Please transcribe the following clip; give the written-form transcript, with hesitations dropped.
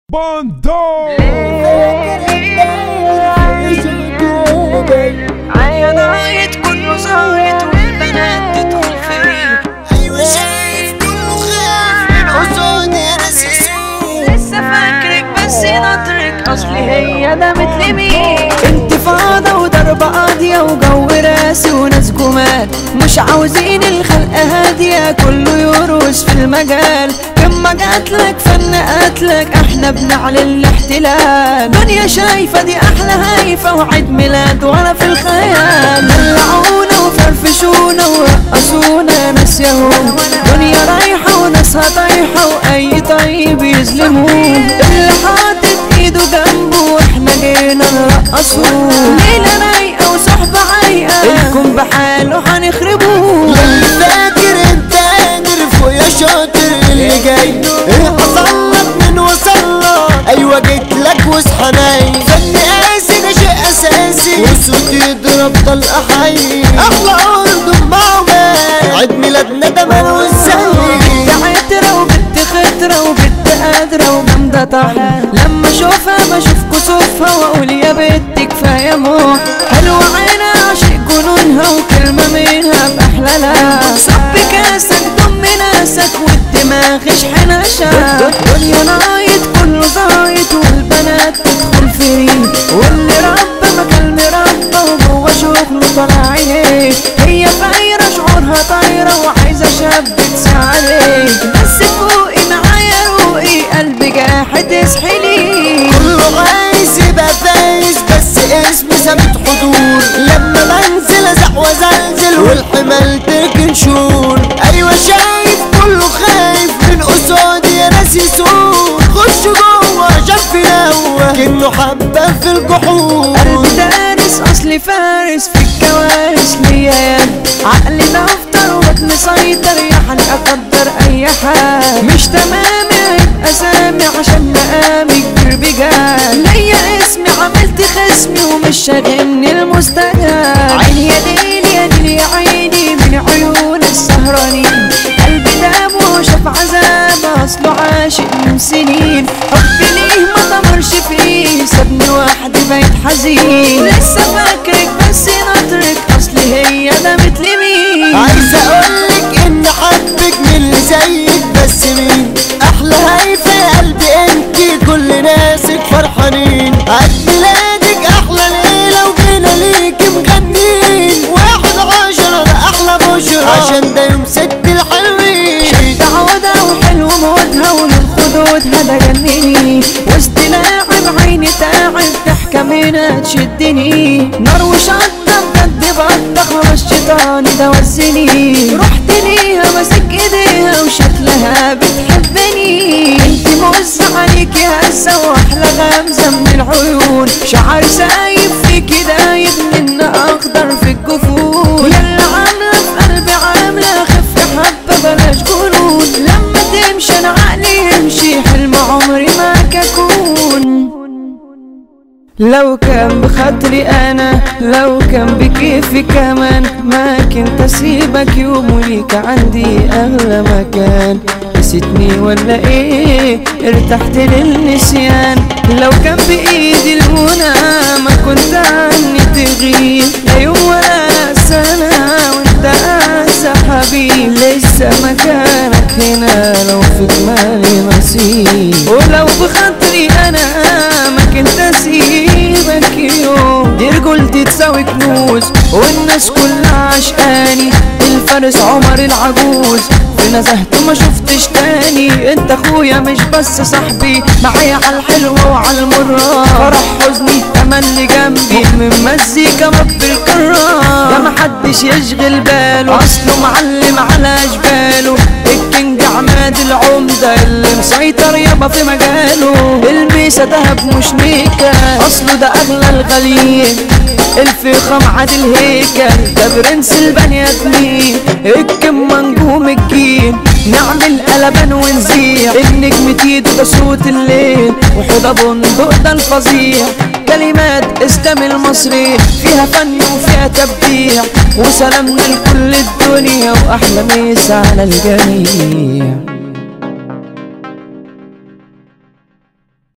باندو عينايت كله زايد والبنات تدخل فيه. ايوه شايف كله خايف من حصان يا ناس يسوق. لسه فاكرك بس نطرك اصلي هي ده مثل مين. انتفاضة وضرب قاضية وجو راسي وناس جمال مش عاوزين الخلق هادية كله يرقص في المجال. كما جاتلك فن قاتلك احنا بنعلن الاحتلال. دنيا شايفة دي احلى هايفة وعيد ميلاد وانا في الخيال. دلعونا وفرفشونا ورقصونا ناس يهون. دنيا رايحة وناسها طايحة واي طيب يظلموه. اللي حاطط ايده جنبه واحنا جينا نرقصوه. ليلة رايقة وصحبة عايقة الكون بحاله هنخربوه. اللي فاكر انت قادر فوق يا شاطر اللي جاي. ايه حصل لك من وصل لك؟ ايوه جيت لك واصحى نايم. فن قاسي ده شيء اساسي والصوت يضرب طلقة حي. احلى ارض مع عمان عيد ميلادنا ده مالو ازاي. عترة وبنت خطرة وبنت قادرة وجامدة طحن. لما اشوفها بشوف كسوفها واقول يا بنت كفاية موح. حلوة عينها عشق جنونها وكلمة منها بأحلى لا. صب كاسك ضم ناسك والدماغ اشحن عشان. دنيا نايت كله زايد والبنات تدخل فريق. واللي ربى مكان مربى وجوه شغله طالع عينيه. هي فايرة شعورها طايرة وعايزة شاب تساعديه. بس فوقي معايا روقي قلبي جاحد اسحلي. كله عايز يبقى فايز بس اسمي ثابت حضور. لما بنزل ازق وزلزل والحمال تركن شور. ايوه شايف كله خايف من قصادي يا ناس يسوق. خش جوه شاف ينوه كأنه حبة في الجحور. قلبي دارس اصلي فارس في الكوارث ليا يد. عقلي دفتر وبطني مسيطر يا حن اقدر اي حال. مش تمام هيبقى سامي عشان مقامي كبير بجال. ليا اسمي عملت خصمي ومش شاغلني المستجاب. عيني يا ليل يا ليل يا عيني من عيون السهرانين. قلبي دام وشاف عذاب اصله عاشق من سنين. حبي ليه ما طمرش فيه سابني وحدي بقيت حزين. لسه فاكرك بس نطرك اصلي هي ده مثل مين. عايز اقولك ان حبك من اللي زيك بس مين. احلى هايفة يا قلبي انتي كل ناسك فرحانين. عيد ميلادك احلى ليلة وجينا ليكي مغنين. 1/10 ده احلى بشرى عشان ده يوم ست الحلوين. شد عودها وحلو مودها وللخدودها ده جنني. وسط لاعب عيني تعب ضحكة منها تشدني. نار وشطة بجد بطة خلاص شيطاني ده وزني. رحت ليها ماسك ايديها وشكلها بتحبني. انتي موزة عليكي هزة واحلى غمزة من العيون. شعر سايب فيكي دايب من اخضر في الجفون. يلا عاملة في قلبي عاملة خف حبة بلاش جنون. لما تمشي انا عقلي يمشي حلم عمري معاك اكون. لو كان بخاطري انا لو كان بكيفي كمان ما كنت اسيبك يوم وليك عندي اغلى مكان. نسيتني ولا ايه ارتحت للنسيان. لو كان بايدي المنى ما كنت عني تغيب. لا يوم ولا سنة وانت انسى حبيب. لسه مكانك هنا لو في جمالي نصيب. ولو بخاطري انا ما كنت اسيبك يوم. دي رجولتي تساوي كنوز والناس كلها عشقاني. الفارس عمر العجوز في نزهته ما شفتش تاني. انت اخويا مش بس صاحبي معايا على الحلوة وعلى المرة. فرح حزني تملي جنبي من مزيكا رب الكرام. ده محدش يشغل باله اصله معلم على جباله. الكينج عماد العمدة اللي مسيطر يابا في مجاله. الميسة دهب مش نيكا اصله ده اغلى الغاليين. الفخم عادل هيكل ده برنس البني ادمين. الكم نجوم الجيل نعمل قلبان ونزيع. النجم تيدو ده صوت الليل وحوضة بندق ده الفظيع. كلمات اسلام المصري فيها فن وفيها تبديع. وسلامنا لكل الدنيا واحلى مسا على الجميع.